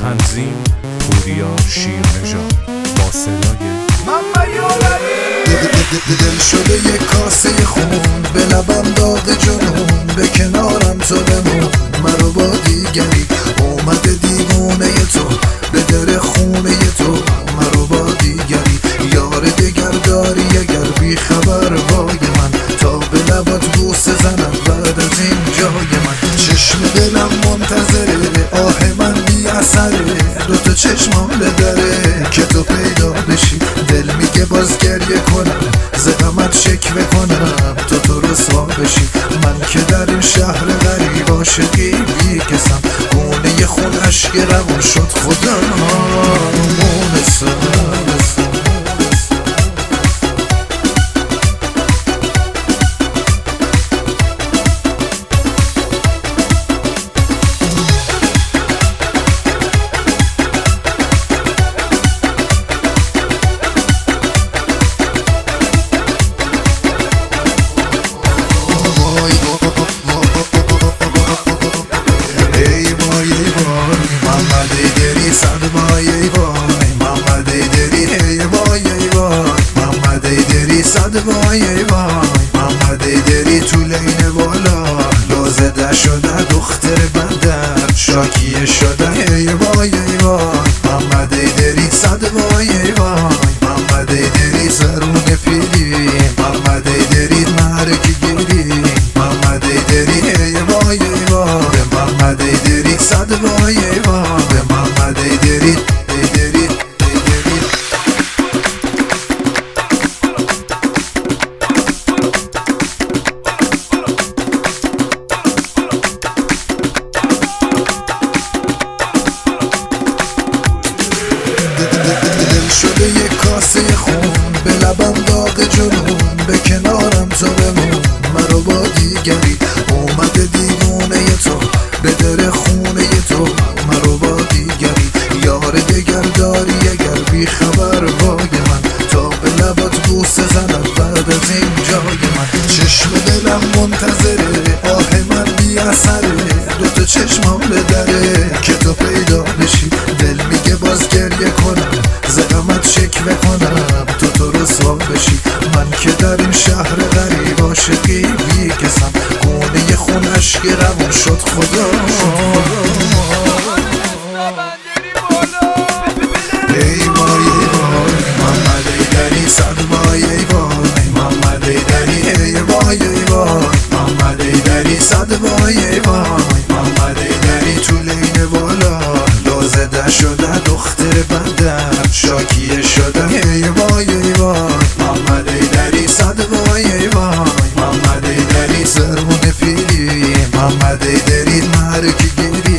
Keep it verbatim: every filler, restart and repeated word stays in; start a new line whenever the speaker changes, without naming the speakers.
تنظیم پوریا شیرنژاد با صدای
دل شده یک کاسه خون به لبم داغ جنون، به کنارم تو بمون مرو با دیگری. اومده دیوونه تو به در خونه تو مرو با دیگری. یار دگر داری اگر بی خبر وای من، تا به لبات بوسه زنم بعد از این جای من. چشم دلم منتظره آه من بی اثره، دوتا چشمام دره که تو پیدا بشی. دل میگه باز گریه کنم زدمت شکوه کنم تو تو رسوا بشی. من که در این شهر غریب عاشقی بی کسم، گونه خون عشق روان شد خدا مونسم. وای وای محمد ایدری تو لین بالا لازده شده دختر بندر شاکیه شده. ای وای وای محمد ایدری صد وای وای محمد ایدری سرون پیری محمد ایدری مرک گیری محمد ایدری. ای وای وای محمد ایدری صد وای وای محمد ایدری ایدری. دل شده یک کاسه خون به لبم داغ جنون، به کنارم تو بمون مرو با دیگری. اومده دیوونه تو به در خونه تو مرو با دیگری. یار دگر داری اگر بی خبر وای من، تا به لبات بوسه زنم بعد از این جای من. چشم دلم منتظره آه من بی اثره، دوتا چشمام دره که تو پیدا بشی. دل میگه باز گریه کنم زدمت شکوه کنم تو تو رسوا بشی. من که در این شهر غریب عاشقی بی کسم، گونه خون عشق روان شد خدا. ای وای وای محمد ایدری صد وای وای محمد ایدری. ای وای وای محمد ایدری صد وای وای محمد ایدری تو لین بالا لازده شده دختر بندر شاکیه شده. ای وای وای محمد ایدری صد وای وای محمد ایدری سرمون پیری محمد ایدری مرک گیری